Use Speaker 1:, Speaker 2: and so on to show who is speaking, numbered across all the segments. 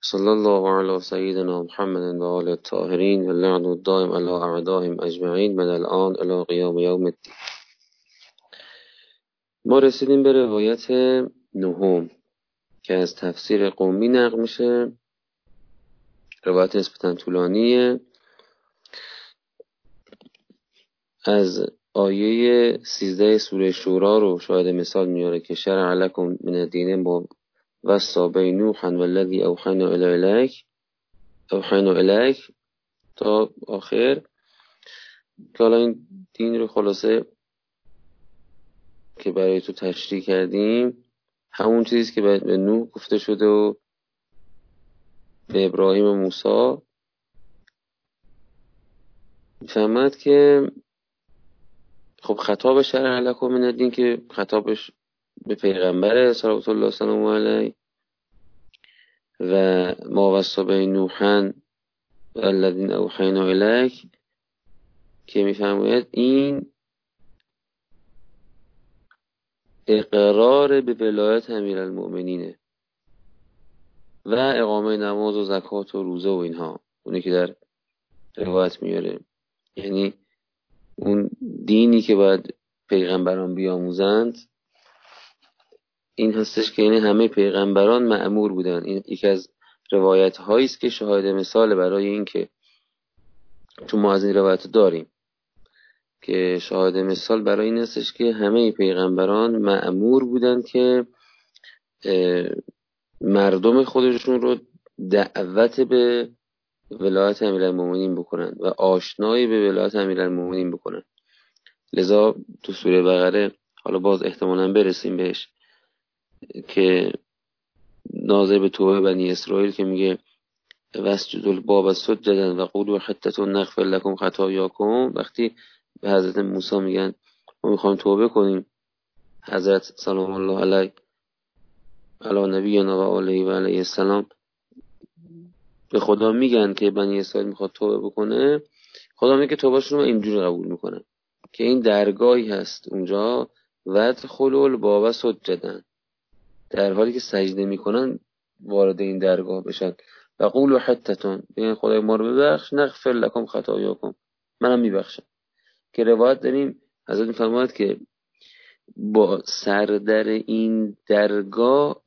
Speaker 1: صلی الله علی سیدنا محمد و آل الطاهرین و اللعن الدائم علی اعدائهم اجمعین من الان الی قیام یوم الدین. ما رسیدیم به روایت نهم که از تفسیر قومی نقل میشه. روایت نسبتا طولانیه. از آیه 13 سوره شورا رو شاهد مثال میاره که شرع لکم من الدین با وصا بین نوح والذی اوحینا الیک تا آخر، که حالا این دین رو خلاصه که برای تو تشریح کردیم همون چیزی که به نوح گفته شده و به ابراهیم و موسی. میفهمد که خب خطاب شرع لکم من الدین که خطابش به پیغمبر صلوات الله سلام علیه و ما وصا بین نوح والذین اوحینا الیک، که میفرماید این اقرار به ولایت امیرالمؤمنینه و اقامه نماز و زکات و روزه و اینها، اونی که در روایت میاره. یعنی اون دینی که باید پیغمبران بیاموزند این هستش که یعنی همه پیغمبران مأمور بودن. این یکی از روایت هایی است که شاهد مثال برای این که چون ما از این روایت داریم که شاهد مثال برای این هستش که همه پیغمبران مأمور بودن که مردم خودشون رو دعوت به ولایت امیرالمؤمنین بکنن و آشنایی به ولایت امیرالمؤمنین بکنن. لذا تو سوره بقره حالا باز احتمالاً برسیم بهش که ناظر به توبه بنی اسرائیل که میگه واسجدوا الباب سجدا و قولوا حتة نغفر لكم خطاياكم، وقتی به حضرت موسی میگن ما میخوایم توبه کنیم، حضرت سلام الله علیه علی نبینا و آله و علیه السلام به خدا میگن که بنی اسرائیل میخواد توبه بکنه، خدا میگه که توبهشون رو اینجوری قبول میکنن که این درگاهی هست اونجا وادخلوا الباب سجدا، در حالی که سجده میکنن وارد این درگاه بشن و قولوا حتة، بگن خدای ما رو ببخش، نغفر لكم خطاياكم، منم میبخشم. که روایت داریم حضرت میفرماید که با سردر این درگاه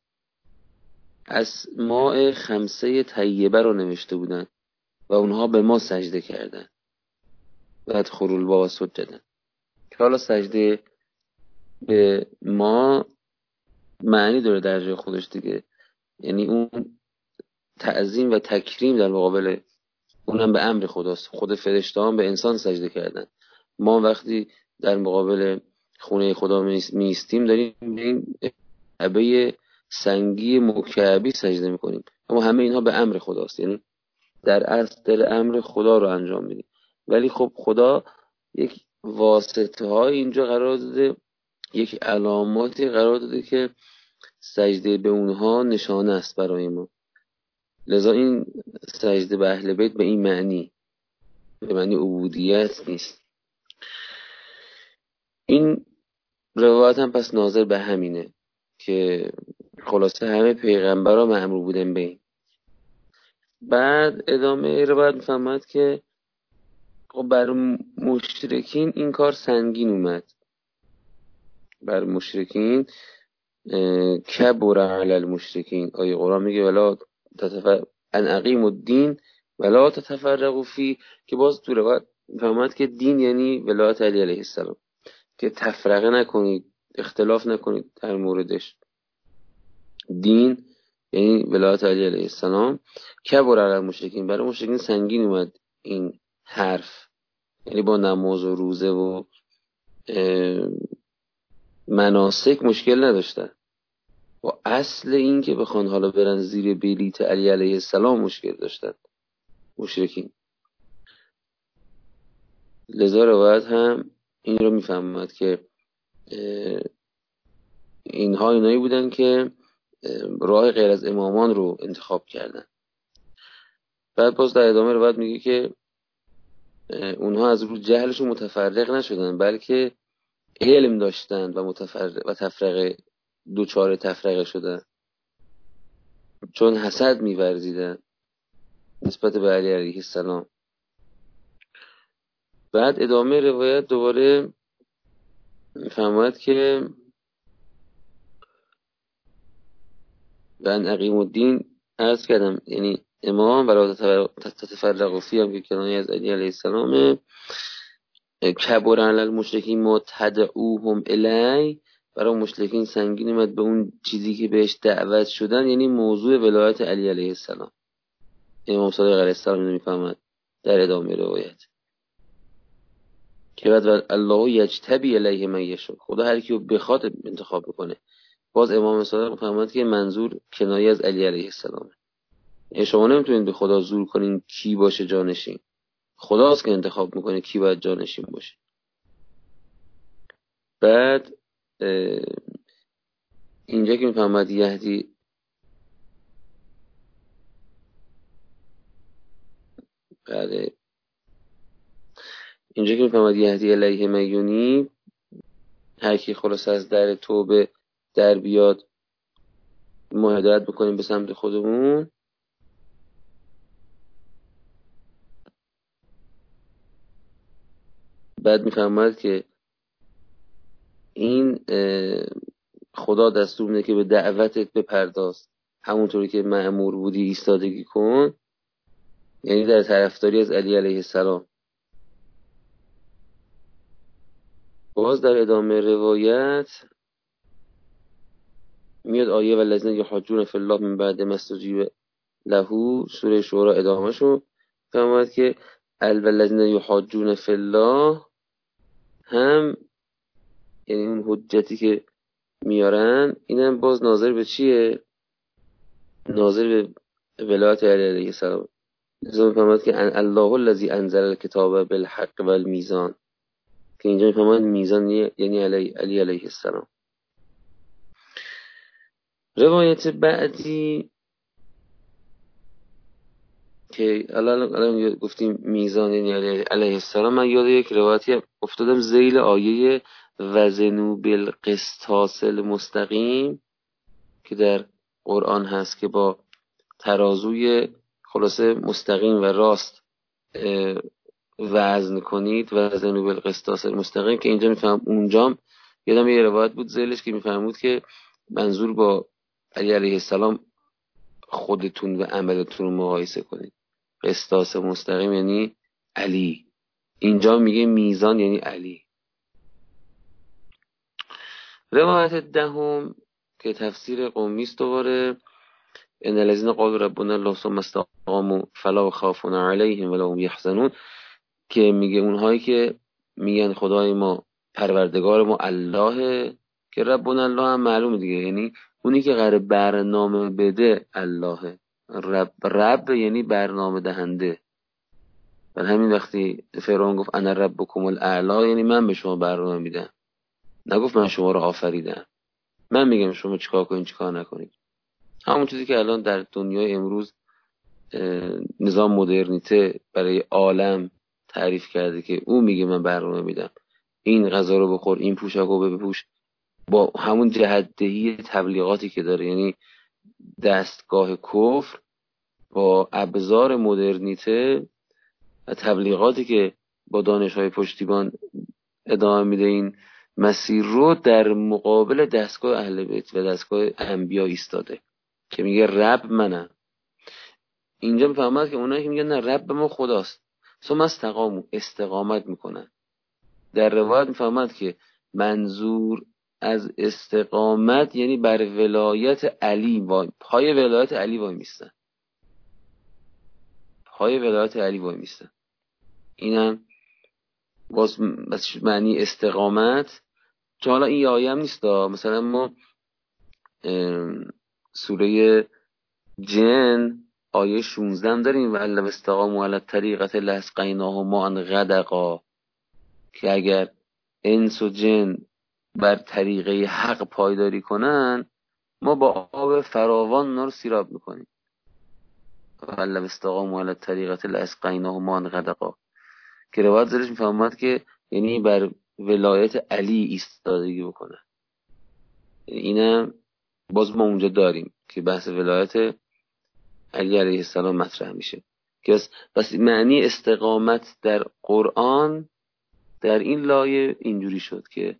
Speaker 1: اسماء خمسه طیبه رو نوشته بودن و اونها به ما سجده کردن و ادخلوا الباب سجدا. که حالا سجده به ما معنی داره در جای خودش دیگه، یعنی اون تعظیم و تکریم در مقابل اونم به امر خداست. خود فرشته‌ها به انسان سجده کردن، ما وقتی در مقابل خونه خدا میستیم داریم به این کعبه سنگی مکعبی سجده میکنیم، اما همه اینها به امر خداست، یعنی در اصل در امر خدا رو انجام میدیم. ولی خب خدا یک واسطه های اینجا قرار داده، یک علاماتی قرار داده که سجده به اونها نشانه است برای ما. لذا این سجده به اهل بیت به این معنی، به معنی عبودیت نیست. این روایت هم پس ناظر به همینه که خلاصه همه پیغمبران مأمور بودن به این. بعد ادامه روایت میفهمد که بر مشرکین این کار سنگین اومد، بر مشرکین کبر علی المشرکین. آیه قرآن میگه ولا ان اقیموا الدین ولا تتفرقوا فی، که باز تو روایت میفهمد که دین یعنی ولایت علی علیه السلام، که تفرقه نکنید، اختلاف نکنید در موردش. دین یعنی ولایت علی علیه السلام. کبر علی المشرکین، برای مشرکین سنگین اومد این حرف، یعنی با نماز و روزه و مناسک مشکل نداشتن، با اصل این که بخوان حالا برن زیر بلیت علی علیه السلام مشکل داشتن مشرکین. لذا روایت هم این رو میفهمد که اینها اینایی بودن که راه غیر از امامان رو انتخاب کردن. بعد باز در ادامه روایت میگه که اونها از رو جهلشون متفرق نشدن، بلکه علم داشتن و تفرقه دوچار تفرقه شدن. چون حسد می‌ورزیدن نسبت به علی علیه السلام. بعد ادامه روایت دوباره می‌فرماید که من عقیم الدین عرض کردم، یعنی امام ولا تتفرقوا فیه هم که کنایه از علی علیه السلامه. کبر علی المشرکین ما تدعوهم الی، برای مشرکین سنگین اومد به اون چیزی که بهش دعوت شدن، یعنی موضوع ولایت علی علیه السلام. امام صادق علیه السلام میفهمد در ادامه روایت که بعد الله یجتبی الیه من یشاء، خدا هر کیو بخواد انتخاب بکنه. باز امام صادق میفهمد که منظور کنایه از علی علیه السلام. یعنی شما نمیتونید به خدا زور کنین کی باشه جانشین، خداست که انتخاب میکنه کی باید جانشین باشه. بعد اینجا که میفهمد یهدی اینجا که میفهمد یهدی علیه میونی، هر کی خلاص از در توبه در بیاد ما هدایت بکنیم به سمت خودمون. بعد میفهمد که این خدا دستور میده که به دعوتت بپرداز، همونطوری که مأمور بودی ایستادگی کن، یعنی در طرفداری از علی علیه السلام. باز در ادامه روایت میاد آیه والذین یحاجون فی الله من بعد ما استجیب له، سوره شورا ادامه شو فرمود که والذین یحاجون فی الله هم یعنی اون حجتی که میارن اینم باز ناظر به چیه؟ ناظر به ولایت علی علیه السلام. لذا میفهمد که الله الذی انزل الکتاب بالحق والمیزان، که اینجا میفهمد میزان یعنی علی علیه السلام. روایت بعدی که الان گفتیم میزان یعنی علیه السلام، من یاد یک روایتی افتادم ذیل آیه وزنوا بالقسطاس المستقیم که در قرآن هست که با ترازوی خلاصه مستقیم و راست وزن کنید، وزنوا بالقسطاس المستقیم، که اینجا میفهم اونجام یادم یه روایت بود ذیلش که میفهمود که منظور با علی علیه السلام خودتون و عملتون رو مقایسه کنید. قسطاس مستقیم یعنی علی، اینجا میگه میزان یعنی علی. روایت دهم که تفسیر قومی است دوباره، ان الذين قالوا ربنا الله ثم استقاموا فلا خوف عليهم ولا هم يحزنون، که میگه اونهایی که میگن خدای ما پروردگار ما اللهه، که ربنا الله هم معلومه دیگه، یعنی اونی که قراره برنامه بده اللهه. رب یعنی برنامه دهنده. و همین وقتی فرعون گفت انا ربکم الاعلی، یعنی من به شما برنامه میدم، نگفت من شما رو آفریدم، من میگم شما چیکار کنید چیکار نکنید. همون چیزی که الان در دنیای امروز نظام مدرنیته برای عالم تعریف کرده که او میگه من برنامه میدم، این غذا رو بخور، این پوشاک رو بپوش، با همون جهت‌دهی تبلیغاتی که داره، یعنی دستگاه کفر با ابزار مدرنیته و تبلیغاتی که با دانش‌های پشتیبان ادامه میده این مسیر رو، در مقابل دستگاه اهل بیت و دستگاه انبیا ایستاده که میگه رب منم. اینجا میفهمد که اونایی که میگن نه رب ما خداست، ثم استقامت میکنن. در روایت میفهمد که منظور از استقامت یعنی بر ولایت علی پای ولایت علی وای میستن، پای ولایت علی وای میستن. اینم باز معنی استقامت. چون حالا این آیه هم نیست، مثلا ما سوره جن آیه 16 هم داریم و علم استقاموا علی الطریقة لاسقیناهم ماء غدقا، که اگر انس و جن بر طریقه حق پایداری کنن ما با آب فراوان اونا رو سیراب میکنیم. علم استقاموا علی الطریقة لاسقیناهم ماء غدقا، که روایت زیرش میفهمد که یعنی بر ولایت علی ایستادگی بکنه. اینم باز ما اونجا داریم که بحث ولایت علی علیه السلام مطرح میشه که بس معنی استقامت در قرآن در این لایه اینجوری شد که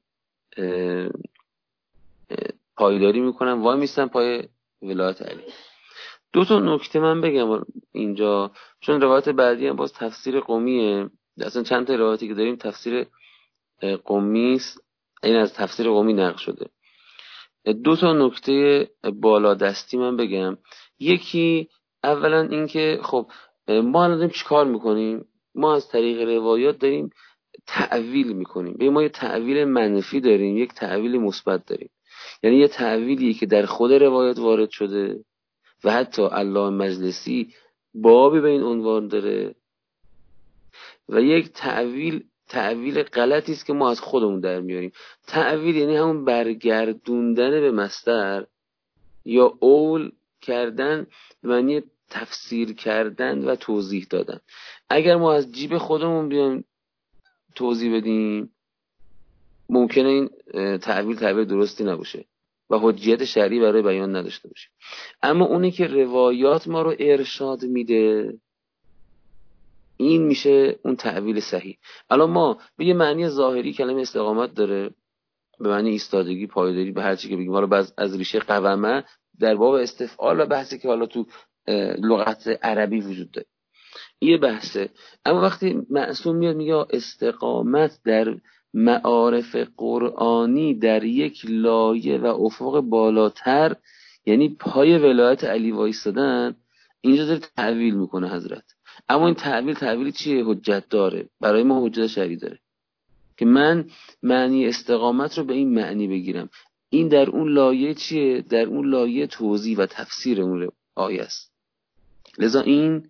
Speaker 1: پایداری میکنن، وای میستن پای ولایت علی. دو تا نکته من بگم اینجا، چون روایت بعدی هم باز تفسیر قومیه، اصلا چند تا روایتی که داریم تفسیر قومی است، این از تفسیر قومی نقل شده. دو تا نکته بالا دستی من بگم. یکی اولا این که خب ما الان داریم چیکار میکنیم؟ ما از طریق روایات داریم تأویل میکنیم. به ما یه تأویل منفی داریم، یک تأویل مثبت داریم. یعنی یه تأویلی که در خود روایات وارد شده و حتی علامه مجلسی بابی به این عنوان داره، و یک تأویل غلطی است که ما از خودمون در میاریم. تأویل یعنی همون برگردوندن به مصدر یا اول کردن به معنی تفسیر کردن و توضیح دادن. اگر ما از جیب خودمون بیایم توضیح بدیم ممکنه این تأویل درستی نباشه و حجیت شرعی برای بیان نداشته باشه. اما اونی که روایات ما رو ارشاد میده این میشه اون تأویل صحیح. الان ما به یه معنی ظاهری کلمه استقامت داره، به معنی ایستادگی، پایداری، به هر چی که بگیم، حالا بعض از ریشه قومه در باب استفعال و بحثی که حالا تو لغت عربی وجود داره، یه بحثه. اما وقتی معصوم میاد میگه استقامت در معارف قرآنی در یک لایه و افق بالاتر، یعنی پای ولایت علی وایستادن، اینجا داره تأویل میکنه حضرت. اما این تأویل چیه؟ حجت داره، برای ما حجت شرعی داره که من معنی استقامت رو به این معنی بگیرم. این در اون لایه چیه؟ در اون لایه توضیح و تفسیر اون آیه است. لذا این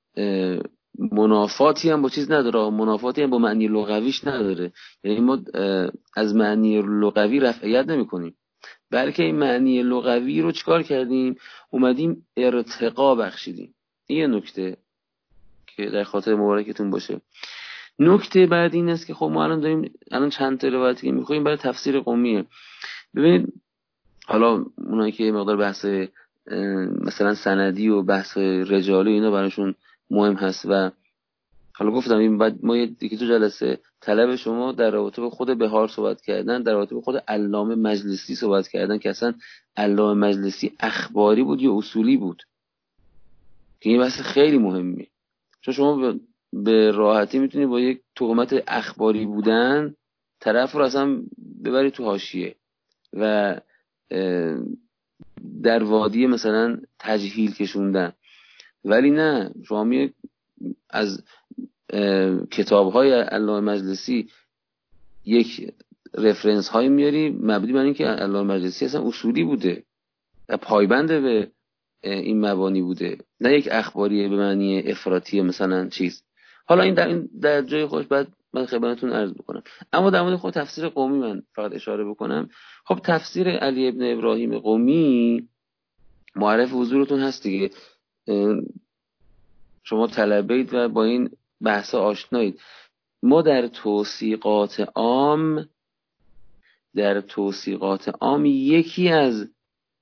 Speaker 1: منافاتی هم با چیز نداره، منافاتی هم با معنی لغویش نداره. یعنی ما از معنی لغوی رفعیت نمی کنیم، بلکه این معنی لغوی رو چیکار کردیم؟ اومدیم ارتقا بخشیدیم. این یه نکته که در خاطر مبارکتون باشه. نکته بعد این است که خب ما الان چند تا روایتی که میخواییم برای تفسیر قومیه. ببینید حالا اونایی که مقدار بحث مثلا سندی و بحث رجالی اینا براشون مهم هست و حالا گفتم این بعد ما یکی تو جلسه طلب شما در رابطه با خود بهار صحبت کردن، در رابطه با خود علامه مجلسی صحبت کردن که اصلا علامه مجلسی اخباری بود یا اصولی بود، که این بحث خیلی مهمه. چون شما به راحتی میتونی با یک تهمت اخباری بودن طرف رو اصلا ببری تو حاشیه و در وادی مثلا تجهیل کشوندن. ولی نه، شما از کتاب‌های علامه مجلسی یک رفرنس هایی میاری مبنی بر اینکه علامه مجلسی اصلا اصولی بوده و پایبند به این مبانی بوده، نه یک اخباری به معنی افراطی مثلا چیز. حالا این در جای خودش بعد من خدمتتون عرض بکنم. اما در مورد خود تفسیر قومی من فقط اشاره بکنم. خب تفسیر علی ابن ابراهیم قومی معرف حضورتون هست دیگه، شما طلبید و با این بحث آشنایید. ما در توثیقات عام یکی از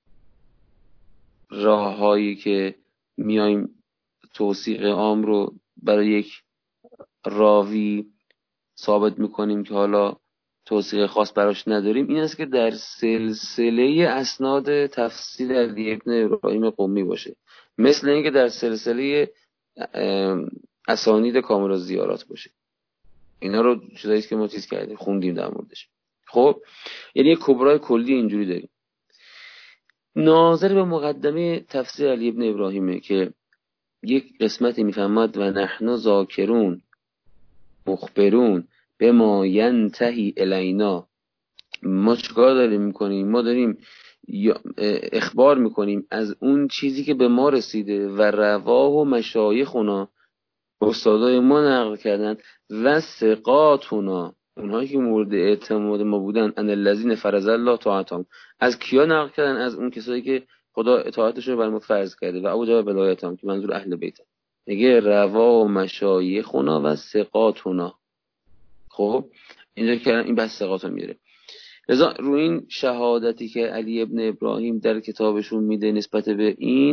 Speaker 1: راه‌هایی که میایم توثیق عام رو برای یک راوی ثابت میکنیم که حالا توثیق خاص براش نداریم، این است که در سلسله اسناد تفسیر علی ابن ابراهیم قمی باشه، مثل اینکه در سلسله اسانید کامل الزیارات باشه. اینا رو چیزایی که ما چیز کردیم خوندیم در موردش. خب یعنی یک کبرای کلی اینجوری داریم. ناظر به مقدمه تفسیر علی ابن ابراهیمه که یک قسمتی میفهمد و نحن ذاکرون مخبرون به ما ینتهی الینا. ما چیکار داریم میکنیم؟ ما داریم اخبار میکنیم از اون چیزی که به ما رسیده و رواه و مشایخنا، استادای ما نقل کردن، و ثقاتنا، اونهایی که مورد اعتماد ما بودن، ان الذین فرض الله طاعتهم. از کیا نقل کردن؟ از اون کسایی که خدا اطاعتشون رو بر ما فرض کرده و اوجب ولایتهم، که منظور اهل بیت. میگه روا و مشایخنا و ثقاتنا. خب اینجا که این بحث ثقاتو میاره. لذا روی این شهادتی که علی ابن ابراهیم در کتابشون میده نسبت به این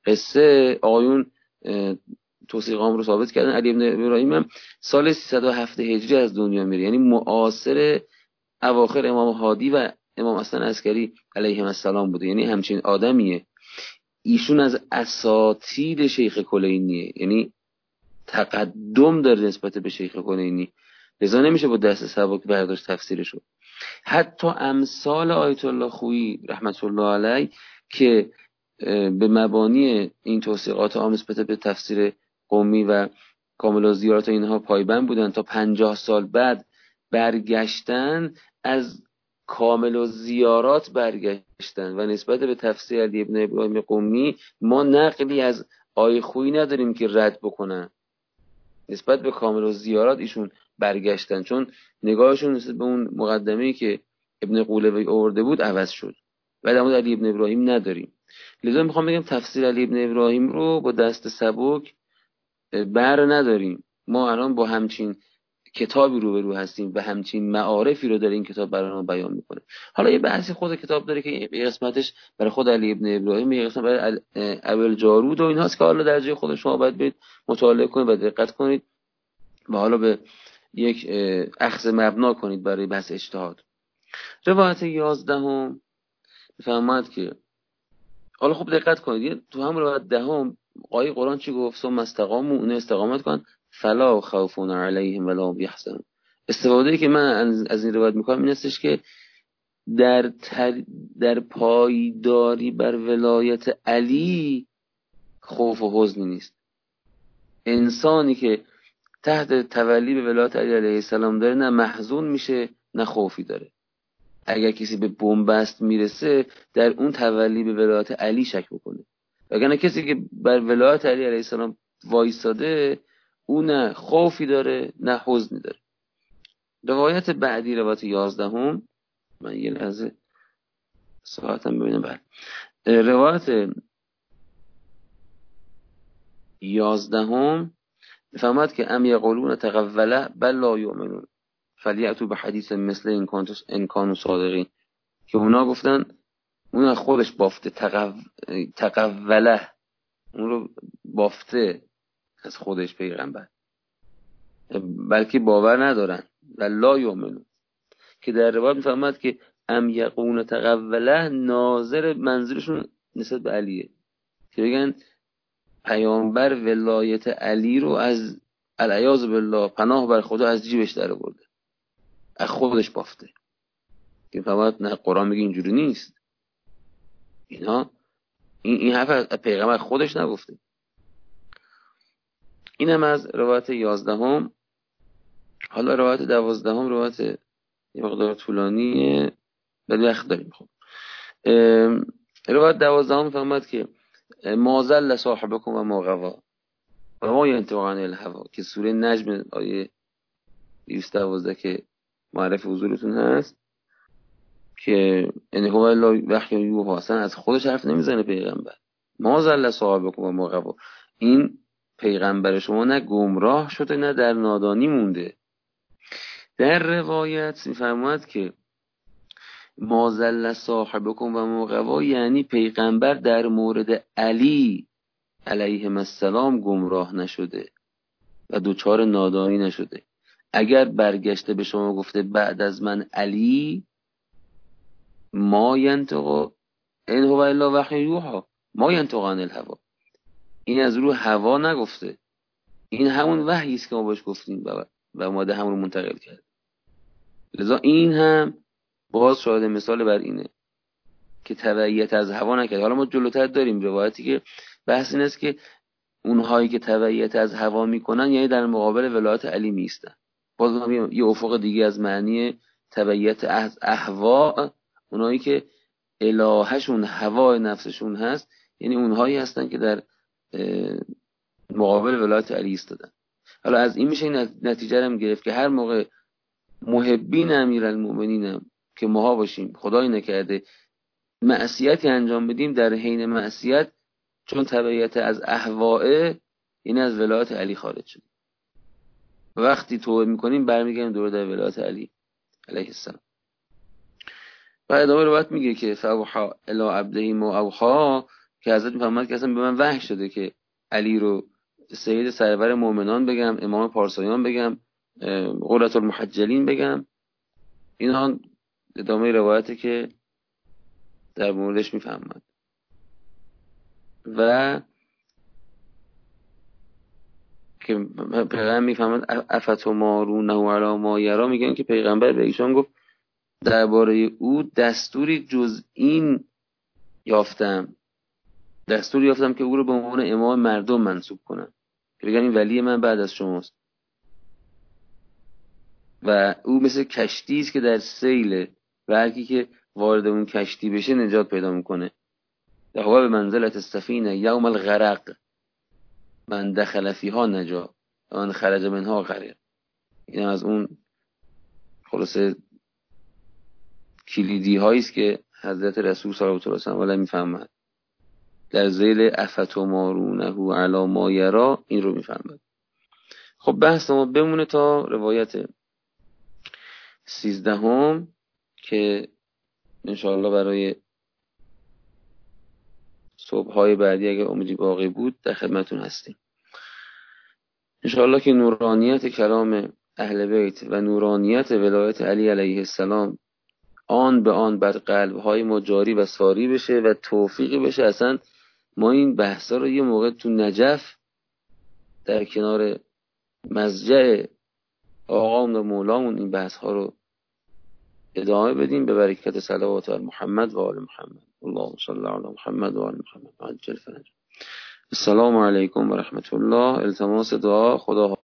Speaker 1: قصه آقایون توثیقام رو ثابت کردن. علی ابن ابراهیم هم سال 307 هجری از دنیا میره، یعنی معاصر اواخر امام هادی و امام حسن عسکری علیهم السلام بوده، یعنی همچین آدمیه. ایشون از اساطیر شیخ کلینیه، یعنی تقدم داره نسبت به شیخ کلینی، لذا نمیشه با دست سبک برداشت تفسیرشو. حتی امثال آیت الله خویی رحمت الله علیه که به مبانی این توثیقات عام نسبت به تفسیر قمی و کامل الزیارات اینها پایبند بودن تا 50 سال بعد برگشتن، از کامل الزیارات برگشتن و نسبت به تفسیر علی ابن ابراهیم قمی ما نقلی از آیه خویی نداریم که رد بکنن. نسبت به کامل الزیارات ایشون برگشتن، چون نگاهشون نسبت به اون مقدمه‌ای که ابن قولوی آورده بود عوض شد. و در مورد علی ابن ابراهیم نداریم. لذا میخوام بگم تفسیر علی ابن ابراهیم رو با دست سبک بر نداریم. ما الان با همچین کتابی روبرو هستیم و همچین معارفی رو داره این کتاب برای ما بیان میکنه. حالا یه بحثی خود کتاب داره که یه قسمتش برای خود علی ابن ابراهیم، یه قسمت برای ابوالجارود و اینهاست که حالا در جای خود شما باید برید مطالعه کنید و دقت کنید و حالا به یک اخذ مبنا کنید برای بحث اجتهاد. روایت 11 میفرماید که حالا خوب دقت کنید، تو هم روایت 10 آیه قرآن چی گفت؟ ثم استقاموا، اون استقامت کن، فلا خوف علیهم ولا هم یحزنون. استفاده‌ای که من از این روایت میکنم این استش که در پایداری بر ولایت علی خوف و حزنی نیست. انسانی که تحت تولی به ولایت علی علیه السلام داره نه محزون میشه نه خوفی داره. اگر کسی به بنبست میرسه در اون تولی به ولایت علی شک بکنه، وگرنه کسی که بر ولایت علی علیه السلام وایساده اون نه خوفی داره نه حزنی داره. روایت بعدی روایت 11، من یه لحظه ساعتم ببینم. بعد روایت 11 فهمت که ام یقولون تقوله بل لا یؤمنون فلیأتوا بحدیث مثل ان کانوا صادقین، که اونا گفتن اون خودش بافته تقوله، اون رو بافته از خودش پیغمبر، بلکه باور ندارن و لا یؤمنون، که در روایت میفهمد که ام یقولون تقوله ناظر منظورشون نسبت به علیه، که بگن پیامبر ولایت علی رو از العیاذ بالله پناه بر خدا از جیبش در آورده، از خودش بافته. که فهمت نه قرآن میگه اینجوری نیست، اینا این حرف از پیغمبر خودش نگفته. اینم از روایت 11. حالا روایت 12 روایت یه مقدار طولانیه ولی وقت داریم. خب روایت 12 میفهمد که ما ضل صاحبکم و ما غوا و ما ینطق عن الهوا، که سوره نجم آیه 212 که معرف حضورتون هست که ان هو الا وحی یوحی، اصلا از خودش حرف نمیزنه پیغمبر. ما ضل صاحبکم و ما غوا، این پیغمبر شما نه گمراه شده نه در نادانی مونده. در روایت میفرماید که ما ضل صاحبکم و ما غوا، یعنی پیغمبر در مورد علی علیه السلام گمراه نشده و دوچار نادانی نشده. اگر برگشته به شما گفته بعد از من علی، ما ینطق ان هو الا وحی یوحی ما ینطق عن الهوا، این از رو هوا نگفته، این همون وحی است که ما باش گفتیم و ماده همون رو منتقل کرد. لذا این هم باز شاهد مثال بر اینه که تبعیت از هوا نکرد. حالا ما جلوتر داریم روایتی که بحث این است که اونهایی که تبعیت از هوا میکنن یعنی در مقابل ولایت علی میستن. باز یه افق دیگه از معنی تبعیت از اهوا، اونهایی که الهشون هوای نفسشون هست، یعنی اونهایی هستن که در مقابل ولایت علی ایستادن. حالا از این میشه نتیجه هم گرفت که هر موقع محبین امیرالمومنین که ماها باشیم، خدای نکرده معصیتی انجام بدیم، در حین معصیت چون تبعیت از اهواه این از ولایت علی خارج شد، وقتی توبه میکنیم برمیگردیم دوباره در ولایت علی علیه السلام. و ادامه روایت میگه که فاوحا الی عبده ما اوحا، که حضرت میفرماد که اصلا به من وحی شده که علی رو سید سرور مؤمنان بگم، امام پارسایان بگم، قرة المحجلین بگم. اینا ادامه روایته که در موردش میفرماد. و که پیغمبر میفهمد افتمارونه علی ما یرا، میگن که پیغمبر به ایشان گفت درباره او دستوری جز این یافتم که او رو به عنوان امام مردم منصوب کنم، که بگن این ولی من بعد از شماست و او مثل کشتی است که در سیل و هر کی که وارد اون کشتی بشه نجات پیدا میکنه. هو به منزلت السفینه یوم الغرق من دخل فیها نجا و من خرج منها غرق. این از اون خلاصه کلیدی هایی است که حضرت رسول صلی الله علیه و آله میفهمد در ذیل افتمارونه علی ما یرا، این رو میفهمد. خب بحث ما بمونه تا روایت 13 که انشاءالله برای صبح‌های بعدی اگر امیدی باقی بود در خدمتون هستیم. انشاءالله که نورانیت کلام اهل بیت و نورانیت ولایت علی علیه السلام آن به آن بر قلب‌های ما جاری و ساری بشه و توفیقی بشه. اصلا ما این بحثا رو یه موقع تو نجف در کنار مضجع آقامون و مولامون این بحث ها رو ادامه بدیم به برکت صلوات علی محمد و آل محمد. اللهم صل علی محمد و آل محمد. عجل فرج. السلام علیکم و رحمت الله. التماس دعا. خدا